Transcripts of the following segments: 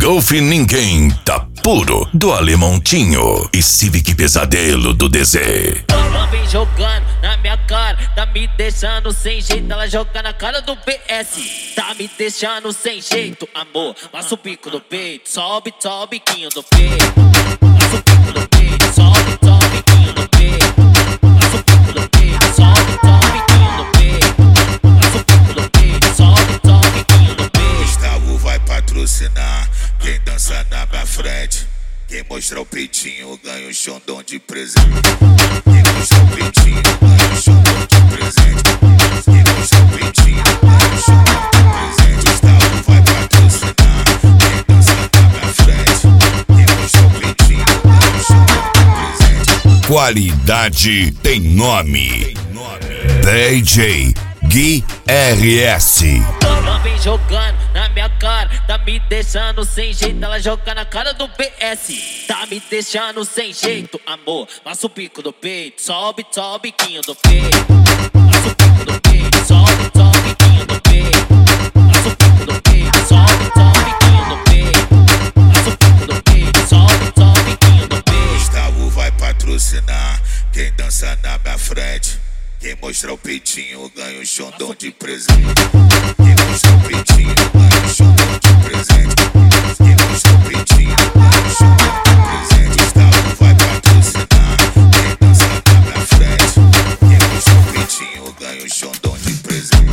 Golfe Ninguém tá puro do Alemontinho e Civic Pesadelo do DZ. Ela vem jogando na minha cara, tá me deixando sem jeito. Ela joga na cara do PS, tá me deixando sem jeito. Amor, passa o pico do peito, sobe, sobe o biquinho do peito. Passa o pico do peito, sobe, sobe o biquinho do peito. Passa o pico do peito, sobe, sobe o biquinho do peito. Passa o pico do peito, sobe, sobe o biquinho do peito. Gustavo vai patrocinar quem dança na minha frente. Quem mostrar o peitinho ganha um xondão de presente. Quem mostrar o peitinho ganha um xondão de presente. Quem mostrar o peitinho ganha um xondão de presente. Gustavo vai patrocinar quem dança na minha frente. Quem mostrar o peitinho ganha um xondão de presente. Qualidade tem nome. DJ Gui RS. Ela vem jogando na minha cara, tá me deixando sem jeito. Ela joga na cara do PS, tá me deixando sem jeito. Amor, passa o pico do peito, sobe, sobe o biquinho do peito. Passa o pico do peito, sobe, sobe o biquinho do peito. Passa o pico do peito, sobe, sobe o biquinho do peito. Passa o pico do peito, sobe, sobe o biquinho do peito. Gustavo vai patrocinar quem dança na minha frente. Quem mostrar o peitinho ganha um xondão de presente. Quem mostrar o peitinho ganha um xondão de presente. Quem mostrar o peitinho ganha um xondão de presente. Gustavo vai patrocinar quem dança na minha frente. Quem mostrar o peitinho ganha um xondão de presente.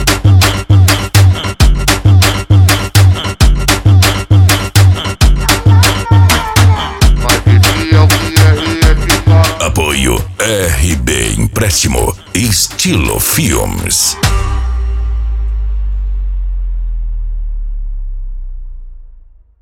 Apoio RB Empréstimo Estilo Filmes.